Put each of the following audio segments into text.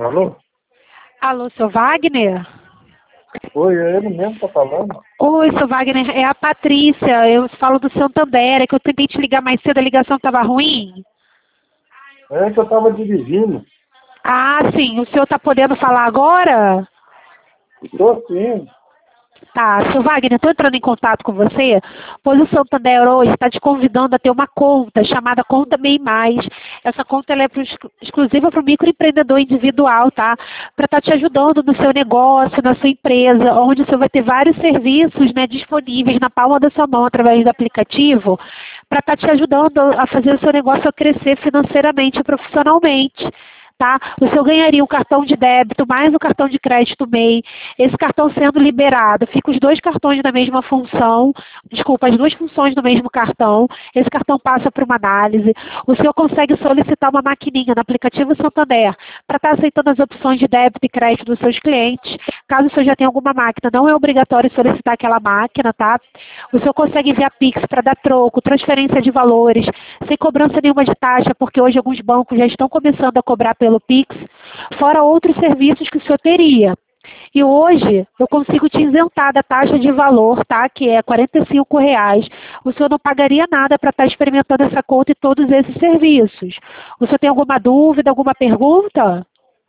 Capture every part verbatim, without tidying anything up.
Alô? Alô, seu Wagner? Oi, é ele mesmo que tá falando? Oi, seu Wagner, é a Patrícia, eu falo do Santander, é que eu tentei te ligar mais cedo, a ligação estava ruim? É que eu tava dirigindo. Ah, sim, o senhor está podendo falar agora? Tô sim. Tá, seu Wagner, estou entrando em contato com você, pois o Santander hoje está te convidando a ter uma conta chamada Conta Bem Mais. Essa conta ela é pro, exclusiva para o microempreendedor individual, tá? Para estar te ajudando no seu negócio, na sua empresa, onde você vai ter vários serviços, né, disponíveis na palma da sua mão através do aplicativo, para estar te ajudando a fazer o seu negócio a crescer financeiramente e profissionalmente. Tá? O senhor ganharia um cartão de débito mais o cartão de crédito M E I. Esse cartão sendo liberado, fica os dois cartões na mesma função, desculpa, as duas funções no mesmo cartão. Esse cartão passa por uma análise. O senhor consegue solicitar uma maquininha no aplicativo Santander para estar aceitando as opções de débito e crédito dos seus clientes. Caso o senhor já tenha alguma máquina, não é obrigatório solicitar aquela máquina, tá? O senhor consegue enviar Pix para dar troco, transferência de valores, sem cobrança nenhuma de taxa, porque hoje alguns bancos já estão começando a cobrar pelo Pix, fora outros serviços que o senhor teria. E hoje eu consigo te isentar da taxa de valor, tá? Que é quarenta e cinco reais. O senhor não pagaria nada para estar experimentando essa conta e todos esses serviços. O senhor tem alguma dúvida, alguma pergunta?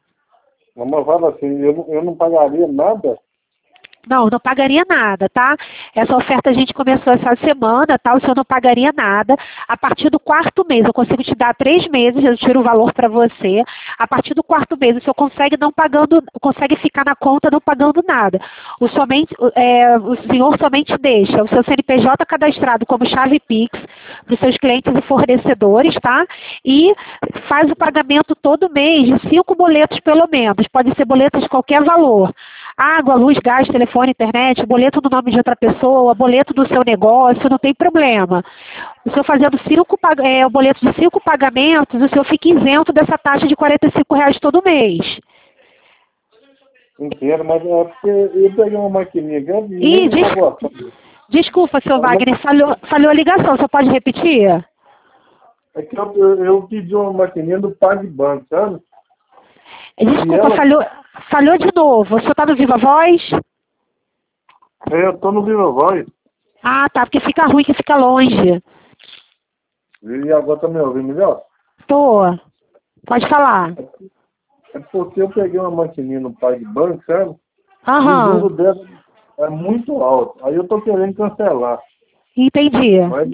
Mas fala assim, eu, não- eu não pagaria nada? Não, não pagaria nada, tá? Essa oferta a gente começou essa semana, tá? O senhor não pagaria nada. A partir do quarto mês, eu consigo te dar três meses, eu tiro o valor para você. A partir do quarto mês, o senhor consegue não pagando, consegue ficar na conta não pagando nada. O, somente, é, o senhor somente deixa o seu C N P J cadastrado como chave Pix para os seus clientes e fornecedores, tá? E faz o pagamento todo mês de cinco boletos pelo menos. Pode ser boletos de qualquer valor. Água, luz, gás, telefone, internet, boleto no nome de outra pessoa, boleto do seu negócio, não tem problema. O senhor fazendo cinco, é, o boleto de cinco pagamentos, o senhor fica isento dessa taxa de quarenta e cinco reais todo mês. Entendo, mas é porque eu peguei uma maquininha grande e Ih, nem des... tava. desculpa, seu Ela não- Wagner, falhou, falhou a ligação, você pode repetir? É que eu, eu, eu pedi uma maquininha do PagBank, sabe? Desculpa, E ela, falhou, falhou de novo. O senhor está no Viva Voz? é, eu tô no Viva Voz. Ah, tá, porque fica ruim, que fica longe. E agora tá me ouvindo melhor? Tô. Pode falar. É porque eu peguei uma maquininha no PagBank, sabe? E o Aham, juro dela é muito alto. Aí eu tô querendo cancelar. entendi. Mas,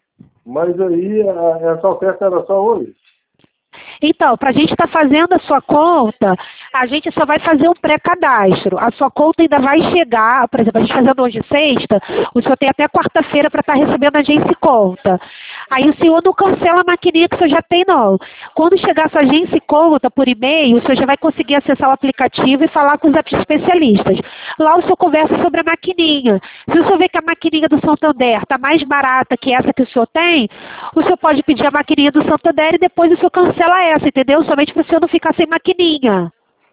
mas aí a- essa oferta era só hoje. Então, para a gente estar fazendo a sua conta, a gente só vai fazer um pré-cadastro. A sua conta ainda vai chegar, por exemplo, a gente fazendo hoje sexta, o senhor tem até quarta-feira para estar recebendo a agência e conta. Aí o senhor não cancela a maquininha que o senhor já tem, não. Quando chegar a sua agência e conta por e-mail, o senhor já vai conseguir acessar o aplicativo e falar com os especialistas. Lá o senhor conversa sobre a maquininha. Se o senhor vê que a maquininha do Santander está mais barata que essa que o senhor tem, o senhor pode pedir a maquininha do Santander e depois o senhor cancela essa, entendeu? Somente para o senhor não ficar sem maquininha.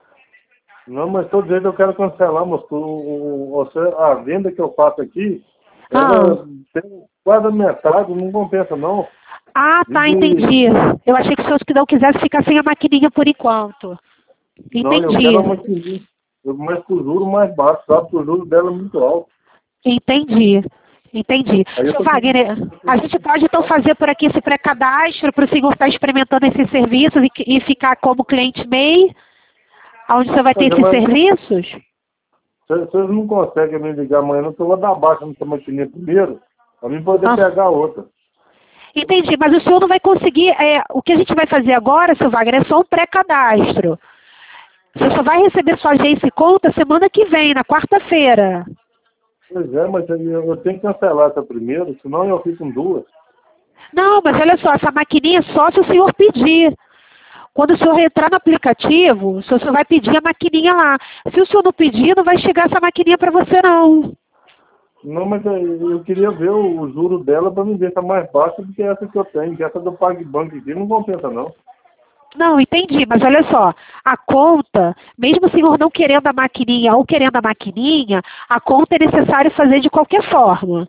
Não, mas todo jeito eu quero cancelar, moço. O- o- Você, a venda que eu faço aqui, Ah, ela tem quase a metade, não compensa não. ah tá, E, entendi. Eu achei que o senhor que não quisesse ficar sem a maquininha por enquanto. não, eu quero Entendi. uma maquininha, mas com juro mais baixo, sabe? Porque o juro dela é muito alto. Entendi. Entendi. Aí eu Seu tô Wagner, a gente pode então fazer por aqui esse pré-cadastro para o senhor estar experimentando esses serviços e, e ficar como cliente M E I, onde você vai ter Pois é, esses mas serviços? vocês vocês não conseguem me ligar amanhã, não, que eu vou dar baixa nessa maquininha primeiro, para mim poder Ah, pegar outra. entendi, mas o senhor não vai conseguir. É, o que a gente vai fazer agora, seu Wagner, é só um pré-cadastro. Você só vai receber sua agência e conta semana que vem, na quarta-feira. Pois é, mas aí eu eu tenho que cancelar essa primeiro, senão eu fico com duas. Não, mas olha só, essa maquininha é só se o senhor pedir. Quando o senhor entrar no aplicativo, o senhor só vai pedir a maquininha lá. Se o senhor não pedir, não vai chegar essa maquininha para você, não. Não, mas eu, eu queria ver o, o juro dela para me ver se é mais baixo do que essa que eu tenho, que essa do PagBank aqui não compensa não. Não, entendi, mas olha só, a conta, mesmo o senhor não querendo a maquininha ou querendo a maquininha, a conta é necessário fazer de qualquer forma,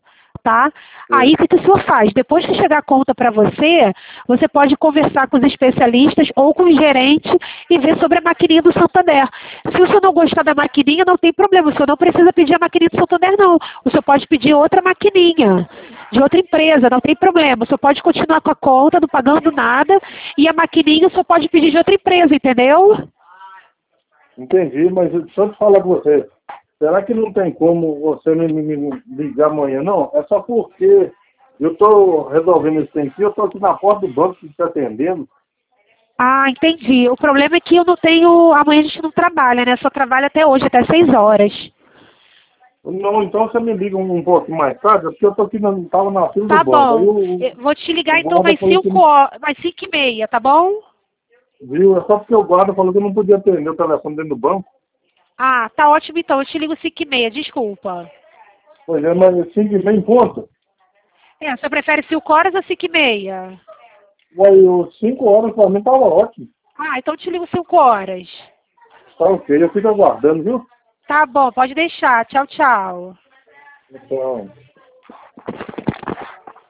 tá? Aí o que, que o senhor faz? Depois que chegar a conta para você, você pode conversar com os especialistas ou com o gerente e ver sobre a maquininha do Santander. Se o senhor não gostar da maquininha, não tem problema, o senhor não precisa pedir a maquininha do Santander, não. O senhor pode pedir outra maquininha, de outra empresa, não tem problema. O senhor pode continuar com a conta, não pagando nada, e a maquininha o senhor pode pedir de outra empresa, entendeu? Entendi, mas deixa eu te falar com você. Será que não tem como você me, me, me ligar amanhã, não? É só porque eu estou resolvendo esse tempo, eu estou aqui na porta do banco te atendendo. Ah, entendi. O problema é que eu não tenho... Amanhã a gente não trabalha, né? Só trabalha até hoje, até seis horas. Não, então você me liga um, um pouco mais tarde, porque eu estou aqui, não estava na fila Tá do banco. Aí bom. eu, Eu vou te ligar o então guarda mais falou que cinco horas, mais cinco e meia, tá bom? viu? É só porque o guarda falou que eu não podia atender o telefone dentro do banco. Ah, tá ótimo então. Eu te ligo cinco e meia, desculpa. Pois é, mas cinco e meia em ponto. É, você prefere cinco horas ou cinco e meia? Uai, os cinco horas para mim estava ótimo. Ah, então eu te ligo cinco horas. Tá ok, eu fico aguardando, viu? Tá bom, pode deixar. Tchau, tchau. Então...